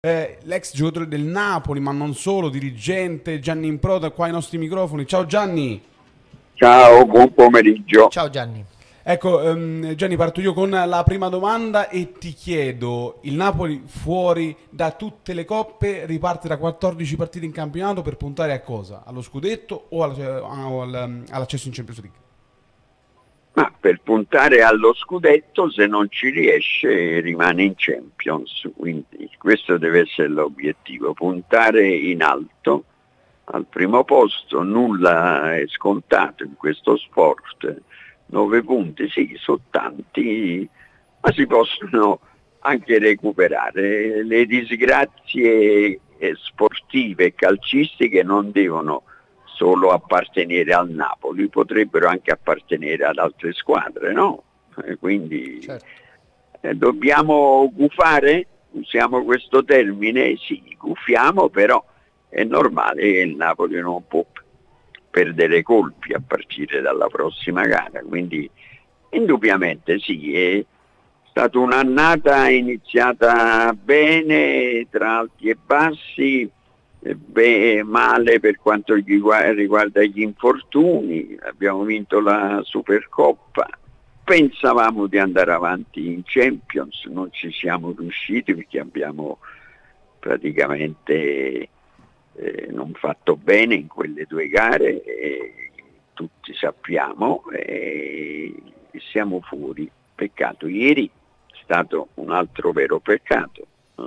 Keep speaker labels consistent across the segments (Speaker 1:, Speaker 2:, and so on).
Speaker 1: l'ex giocatore del Napoli, ma non solo, dirigente Gianni Improta, qua ai nostri microfoni. Ciao Gianni.
Speaker 2: Ciao, buon pomeriggio.
Speaker 3: Ciao Gianni.
Speaker 1: Ecco, Gianni, parto io con la prima domanda e ti chiedo, il Napoli fuori da tutte le coppe riparte da 14 partite in campionato per puntare a cosa? Allo scudetto o all'accesso in Champions League?
Speaker 2: Ma per puntare allo scudetto, se non ci riesce, rimane in Champions. Quindi questo deve essere l'obiettivo, puntare in alto al primo posto. Nulla è scontato in questo sport. 9 punti, sì, sono tanti, ma si possono anche recuperare. Le disgrazie sportive e calcistiche non devono solo appartenere al Napoli, potrebbero anche appartenere ad altre squadre, no? Quindi
Speaker 3: Certo.
Speaker 2: dobbiamo gufare, usiamo questo termine, sì, gufiamo, però è normale che il Napoli non può perdere colpi a partire dalla prossima gara, quindi indubbiamente sì, è stata un'annata iniziata bene, tra alti e bassi, male per quanto riguarda gli infortuni. Abbiamo vinto la Supercoppa, pensavamo di andare avanti in Champions, non ci siamo riusciti perché abbiamo praticamente non fatto bene in quelle 2 gare, tutti sappiamo, e siamo fuori. Peccato. Ieri è stato un altro vero peccato.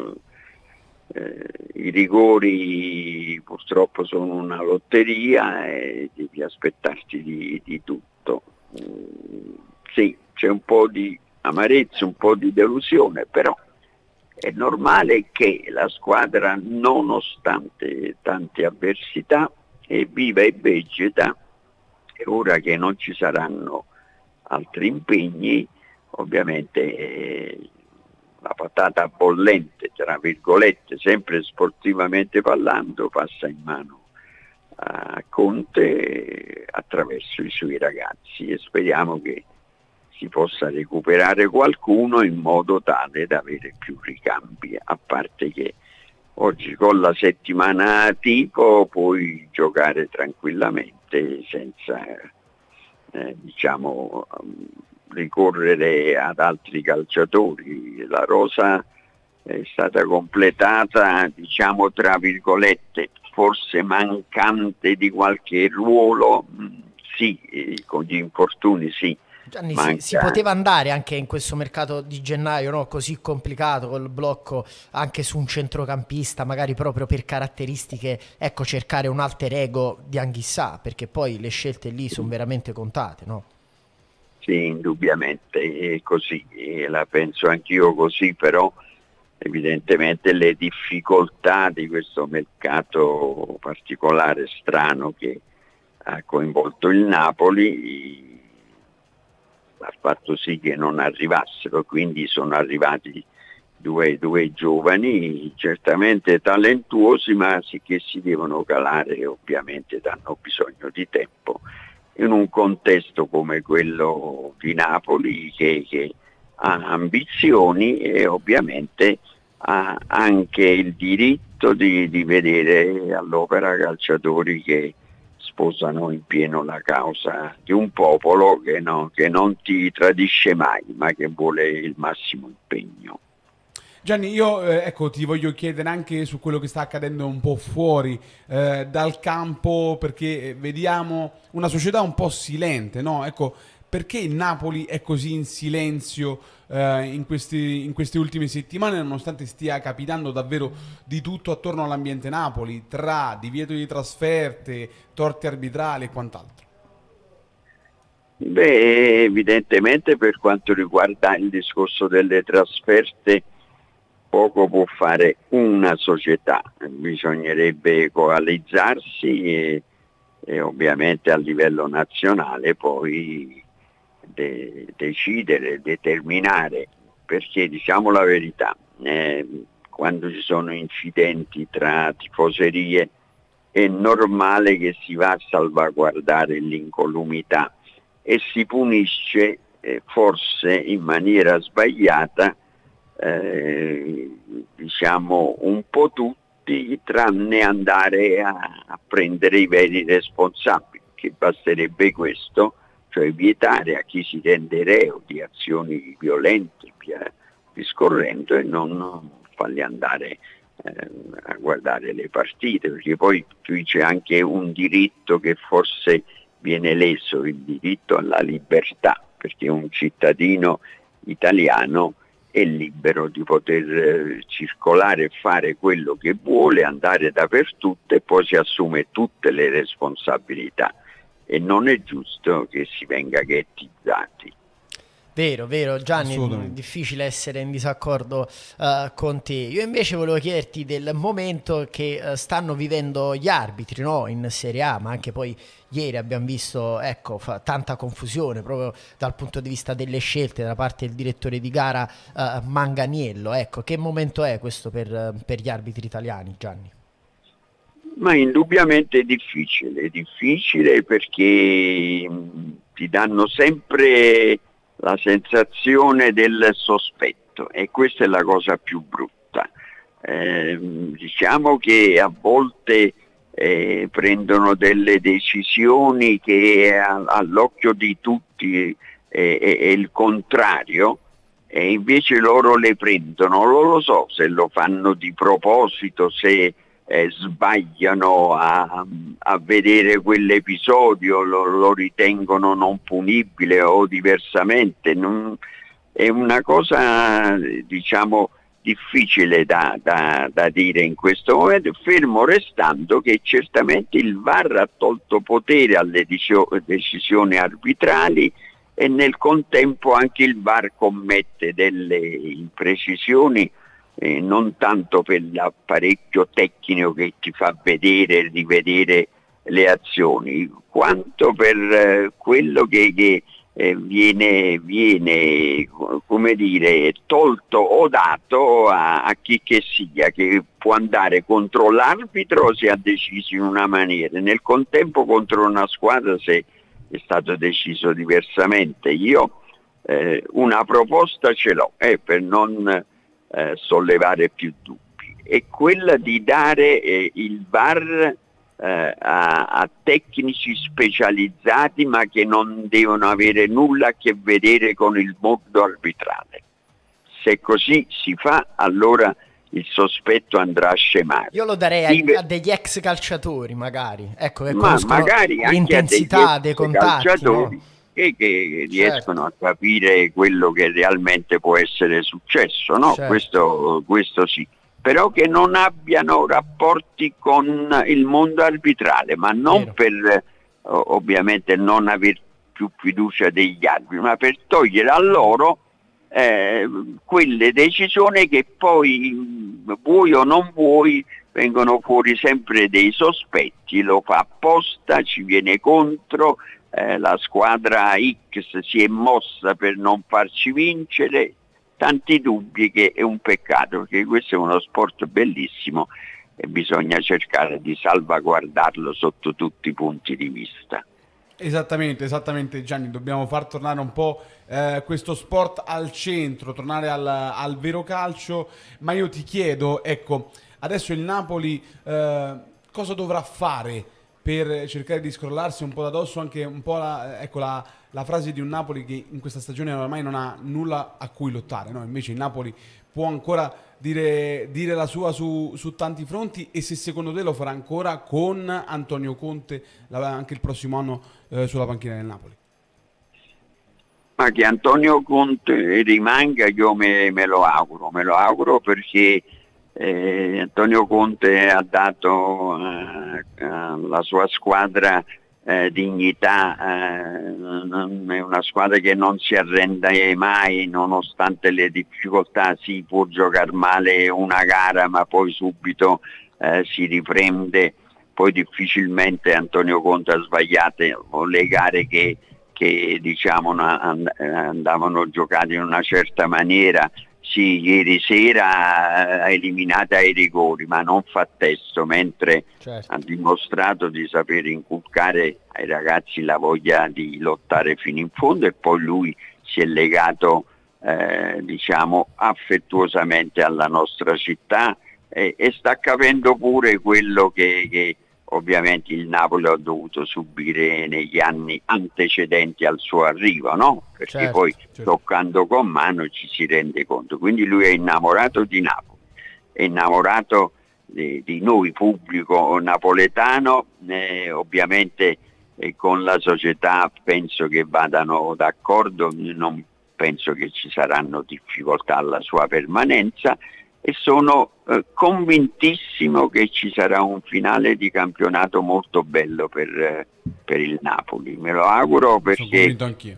Speaker 2: I rigori purtroppo sono una lotteria e devi aspettarti di tutto. Sì, c'è un po' di amarezza, un po' di delusione, però è normale che la squadra, nonostante tante avversità, è viva e vegeta, e ora che non ci saranno altri impegni, ovviamente la patata bollente, tra virgolette, sempre sportivamente parlando, passa in mano a Conte attraverso i suoi ragazzi, e speriamo che si possa recuperare qualcuno in modo tale da avere più ricambi, a parte che oggi con la settimana tipo puoi giocare tranquillamente senza ricorrere ad altri calciatori. La rosa è stata completata, diciamo tra virgolette, forse mancante di qualche ruolo, sì, con gli infortuni sì,
Speaker 3: Gianni, si
Speaker 2: manca.
Speaker 3: poteva andare anche in questo mercato di gennaio, no? Così complicato, col blocco anche su un centrocampista, magari proprio per caratteristiche, ecco, cercare un alter ego di Anghissà, perché poi le scelte lì sono veramente contate, no?
Speaker 2: Sì, indubbiamente è così, e la penso anch'io così, però evidentemente le difficoltà di questo mercato particolare, strano, che ha coinvolto il Napoli, ha fatto sì che non arrivassero, quindi sono arrivati due giovani certamente talentuosi, ma sì che si devono calare e ovviamente hanno bisogno di tempo in un contesto come quello di Napoli, che ha ambizioni e ovviamente ha anche il diritto di vedere all'opera calciatori che sposano in pieno la causa di un popolo che non ti tradisce mai, ma che vuole il massimo impegno.
Speaker 1: Gianni, io ecco, ti voglio chiedere anche su quello che sta accadendo un po' fuori dal campo, perché vediamo una società un po' silente, no? Ecco, perché il Napoli è così in silenzio in queste ultime settimane, nonostante stia capitando davvero di tutto attorno all'ambiente Napoli, tra divieto di trasferte, torti arbitrali e quant'altro?
Speaker 2: Beh, evidentemente per quanto riguarda il discorso delle trasferte, poco può fare una società, bisognerebbe coalizzarsi e ovviamente a livello nazionale poi decidere, determinare, perché diciamo la verità, quando ci sono incidenti tra tifoserie è normale che si va a salvaguardare l'incolumità e si punisce forse in maniera sbagliata diciamo un po' tutti, tranne andare a prendere i veri responsabili, che basterebbe questo, cioè vietare a chi si rende reo di azioni violente, via discorrendo, e non farli andare a guardare le partite, perché poi qui c'è anche un diritto che forse viene leso, il diritto alla libertà, perché un cittadino italiano è libero di poter circolare e fare quello che vuole, andare dappertutto, e poi si assume tutte le responsabilità, e non è giusto che si venga ghettizzati.
Speaker 3: Vero Gianni, difficile essere in disaccordo con te. Io invece volevo chiederti del momento che stanno vivendo gli arbitri, no? In Serie A, ma anche poi ieri abbiamo visto tanta confusione proprio dal punto di vista delle scelte da parte del direttore di gara Manganiello. Ecco, che momento è questo per gli arbitri italiani, Gianni?
Speaker 2: Ma indubbiamente è difficile perché ti danno sempre la sensazione del sospetto, e questa è la cosa più brutta. Diciamo che a volte prendono delle decisioni che all'occhio di tutti è il contrario, e invece loro le prendono. Non lo so se lo fanno di proposito, se sbagliano a vedere quell'episodio, lo ritengono non punibile o diversamente. È una cosa, diciamo, difficile da dire in questo momento, fermo restando che certamente il VAR ha tolto potere alle decisioni arbitrali, e nel contempo anche il VAR commette delle imprecisioni, non tanto per l'apparecchio tecnico che ti fa vedere, rivedere le azioni, quanto per quello che viene come dire, tolto o dato a chi che sia, che può andare contro l'arbitro se ha deciso in una maniera, nel contempo contro una squadra se è stato deciso diversamente. Io una proposta ce l'ho, per non sollevare più dubbi, è quella di dare il VAR a tecnici specializzati, ma che non devono avere nulla a che vedere con il mondo arbitrale. Se così si fa, allora il sospetto andrà a scemare.
Speaker 3: Io lo darei a degli ex calciatori, magari, ecco, che
Speaker 2: magari anche
Speaker 3: l'intensità dei contatti,
Speaker 2: calciatori,
Speaker 3: no?
Speaker 2: che riescono a capire quello che realmente può essere successo, no? Certo. Questo sì, però che non abbiano rapporti con il mondo arbitrale, ma non per ovviamente non aver più fiducia degli arbitri, ma per togliere a loro quelle decisioni che poi, vuoi o non vuoi, vengono fuori sempre dei sospetti. Lo fa apposta, ci viene contro, la squadra X si è mossa per non farci vincere. Tanti dubbi, che è un peccato, perché questo è uno sport bellissimo e bisogna cercare di salvaguardarlo sotto tutti i punti di vista.
Speaker 1: Esattamente Gianni, dobbiamo far tornare un po' questo sport al centro, tornare al vero calcio, ma io ti chiedo, ecco, adesso il Napoli cosa dovrà fare per cercare di scrollarsi un po' da dosso anche un po' la frase di un Napoli che in questa stagione ormai non ha nulla a cui lottare, no? Invece il Napoli può ancora dire la sua su tanti fronti, e se secondo te lo farà ancora con Antonio Conte anche il prossimo anno sulla panchina del Napoli?
Speaker 2: Ma che Antonio Conte rimanga, io me lo auguro perché Antonio Conte ha dato alla sua squadra dignità, è una squadra che non si arrende mai nonostante le difficoltà. Si può giocare male una gara, ma poi subito si riprende. Poi difficilmente Antonio Conte ha sbagliato le gare che diciamo andavano giocate in una certa maniera. Sì, ieri sera ha eliminato ai rigori, ma non fa testo, mentre certo, ha dimostrato di saper inculcare ai ragazzi la voglia di lottare fino in fondo, e poi lui si è legato diciamo affettuosamente alla nostra città, e sta capendo pure quello che ovviamente il Napoli ha dovuto subire negli anni antecedenti al suo arrivo, no? Perché
Speaker 3: Certo,
Speaker 2: poi
Speaker 1: certo.
Speaker 2: toccando con mano ci si rende conto. Quindi lui è innamorato di Napoli, è innamorato di noi, pubblico napoletano, ovviamente con la società penso che vadano d'accordo, non penso che ci saranno difficoltà alla sua permanenza, e sono convintissimo che ci sarà un finale di campionato molto bello per il Napoli. Me lo auguro
Speaker 1: Sono
Speaker 2: perché
Speaker 1: convinto anch'io.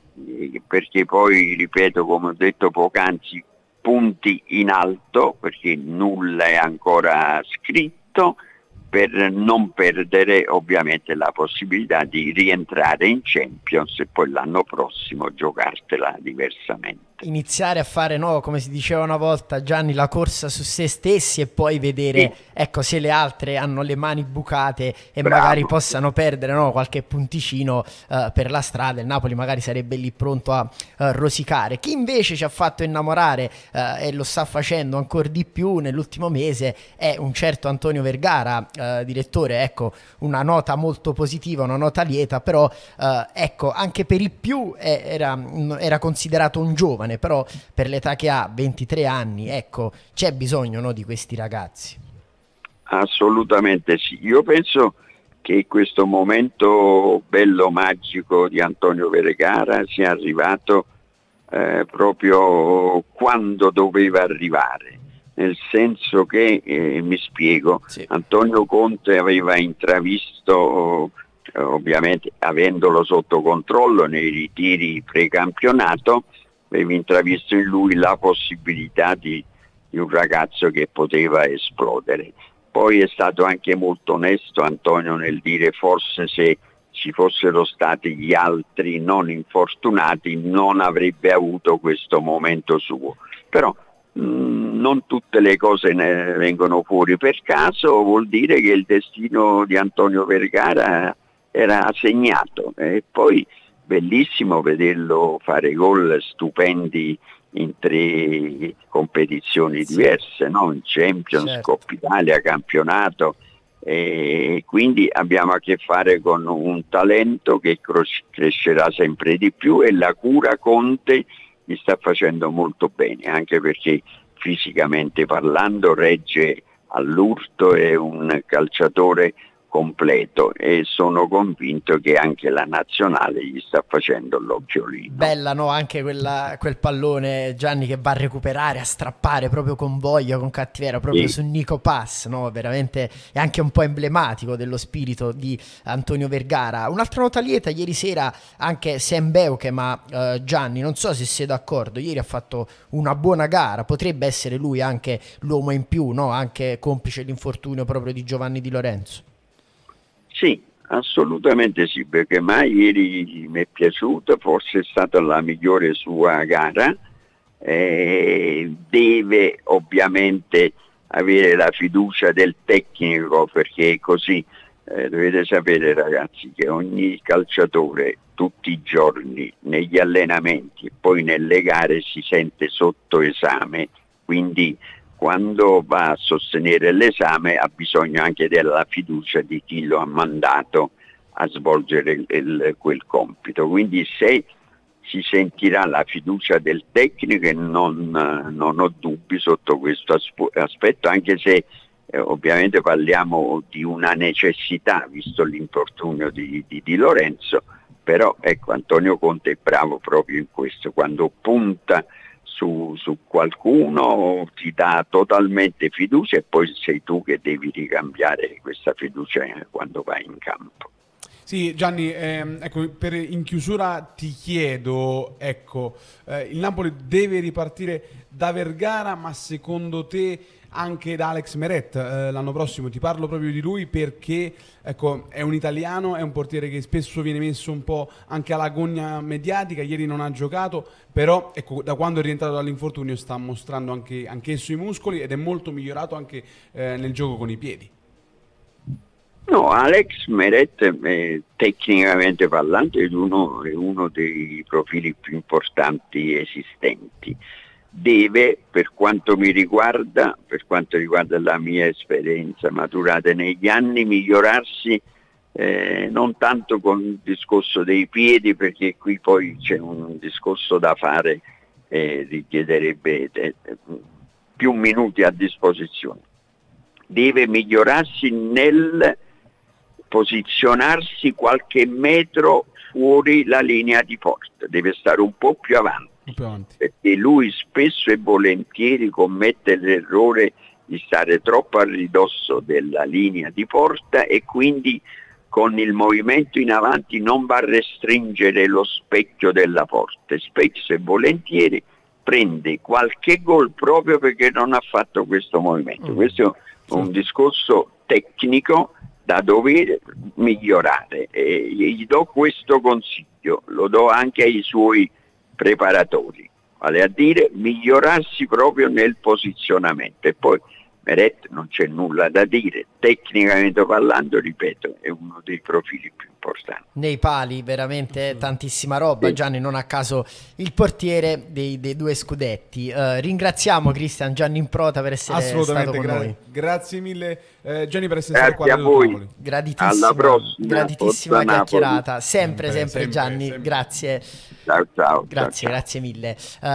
Speaker 2: poi, ripeto, come ho detto poc'anzi, punti in alto, perché nulla è ancora scritto, per non perdere ovviamente la possibilità di rientrare in Champions e poi l'anno prossimo giocartela diversamente.
Speaker 3: Iniziare a fare, no, come si diceva una volta, Gianni, la corsa su se stessi e poi vedere,
Speaker 2: Sì.
Speaker 3: ecco, se le altre hanno le mani bucate e
Speaker 2: Bravo.
Speaker 3: magari possano perdere, no, qualche punticino per la strada. Il Napoli magari sarebbe lì pronto a rosicare. Chi invece ci ha fatto innamorare e lo sta facendo ancora di più nell'ultimo mese è un certo Antonio Vergara, direttore. Ecco, una nota molto positiva, una nota lieta, però ecco, anche per i più era considerato un giovane, però per l'età che ha, 23 anni, ecco, c'è bisogno, no, di questi ragazzi.
Speaker 2: Assolutamente sì. Io penso che questo momento bello magico di Antonio Vergara sia arrivato proprio quando doveva arrivare, nel senso che, mi spiego,
Speaker 3: Sì.
Speaker 2: Antonio Conte aveva intravisto, ovviamente avendolo sotto controllo nei ritiri precampionato, aveva intravisto in lui la possibilità di un ragazzo che poteva esplodere. Poi è stato anche molto onesto Antonio nel dire forse se ci fossero stati gli altri non infortunati non avrebbe avuto questo momento suo. Però non tutte le cose ne vengono fuori per caso, vuol dire che il destino di Antonio Vergara era segnato, e poi bellissimo vederlo fare gol stupendi in 3 competizioni
Speaker 3: Sì.
Speaker 2: diverse, no? In Champions,
Speaker 3: Certo.
Speaker 2: Coppa Italia, campionato, e quindi abbiamo a che fare con un talento che crescerà sempre di più, e la cura Conte mi sta facendo molto bene, anche perché fisicamente parlando regge all'urto, è un calciatore completo, e sono convinto che anche la nazionale gli sta facendo l'occhiolino.
Speaker 3: Bella, no? Anche quel pallone, Gianni, che va a recuperare, a strappare proprio con voglia, con cattiveria, proprio
Speaker 2: Sì.
Speaker 3: su Nico Pass, no? Veramente è anche un po' emblematico dello spirito di Antonio Vergara. Un'altra nota lieta, ieri sera anche Sam Beuke, ma Gianni, non so se sei d'accordo, ieri ha fatto una buona gara, potrebbe essere lui anche l'uomo in più, no? Anche complice l'infortunio proprio di Giovanni Di Lorenzo.
Speaker 2: Sì, assolutamente sì, perché mai ieri mi è piaciuta, forse è stata la migliore sua gara. Deve ovviamente avere la fiducia del tecnico, perché è così. Dovete sapere, ragazzi, che ogni calciatore tutti i giorni negli allenamenti e poi nelle gare si sente sotto esame, quindi quando va a sostenere l'esame ha bisogno anche della fiducia di chi lo ha mandato a svolgere quel compito. Quindi se si sentirà la fiducia del tecnico, e non ho dubbi sotto questo aspetto, anche se ovviamente parliamo di una necessità visto l'infortunio di Lorenzo, però ecco, Antonio Conte è bravo proprio in questo, quando punta su qualcuno ti dà totalmente fiducia, e poi sei tu che devi ricambiare questa fiducia quando vai in campo.
Speaker 1: Sì, Gianni, ecco, in chiusura ti chiedo, ecco, il Napoli deve ripartire da Vergara, ma secondo te anche da Alex Meret l'anno prossimo? Ti parlo proprio di lui perché, ecco, è un italiano, è un portiere che spesso viene messo un po' anche alla gogna mediatica, ieri non ha giocato, però ecco, da quando è rientrato dall'infortunio sta mostrando anche esso i muscoli, ed è molto migliorato anche nel gioco con i piedi.
Speaker 2: No, Alex Meret, tecnicamente parlando, è uno dei profili più importanti esistenti. Deve, per quanto mi riguarda, per quanto riguarda la mia esperienza maturata negli anni, migliorarsi non tanto con il discorso dei piedi, perché qui poi c'è un discorso da fare, richiederebbe più minuti a disposizione. Deve migliorarsi nel posizionarsi qualche metro fuori la linea di porta, deve stare un po' più avanti, perché lui spesso e volentieri commette l'errore di stare troppo a ridosso della linea di porta e quindi con il movimento in avanti non va a restringere lo specchio della porta. Spesso e volentieri prende qualche gol proprio perché non ha fatto questo movimento. Questo è un discorso tecnico da dover migliorare, e gli do questo consiglio, lo do anche ai suoi preparatori, vale a dire migliorarsi proprio nel posizionamento. E poi Meret non c'è nulla da dire, tecnicamente parlando, ripeto, è uno dei profili più importanti.
Speaker 3: Nei pali veramente tantissima roba, Gianni, non a caso il portiere dei due scudetti. Ringraziamo Cristian Gianni Improta per essere stato con noi.
Speaker 1: Grazie mille Gianni per essere
Speaker 2: stato
Speaker 1: qua.
Speaker 2: A voi.
Speaker 3: Graditissima,
Speaker 2: alla prossima,
Speaker 3: graditissima chiacchierata,
Speaker 1: sempre
Speaker 3: sempre Gianni,
Speaker 1: sempre.
Speaker 3: grazie.
Speaker 2: Ciao.
Speaker 3: Grazie mille.